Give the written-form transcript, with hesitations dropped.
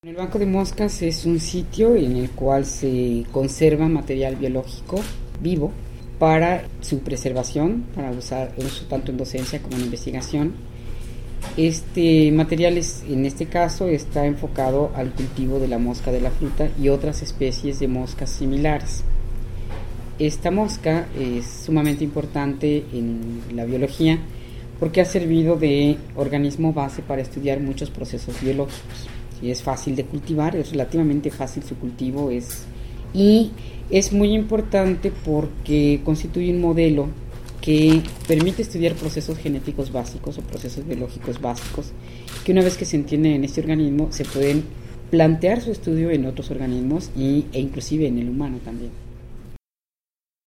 El banco de moscas es un sitio en el cual se conserva material biológico vivo para su preservación, para usar tanto en docencia como en investigación. Este material en este caso está enfocado al cultivo de la mosca de la fruta y otras especies de moscas similares. Esta mosca es sumamente importante en la biología porque ha servido de organismo base para estudiar muchos procesos biológicos. Y es fácil de cultivar, es relativamente fácil su cultivo, y es muy importante porque constituye un modelo que permite estudiar procesos genéticos básicos o procesos biológicos básicos, que una vez que se entienden en este organismo se pueden plantear su estudio en otros organismos e inclusive en el humano también.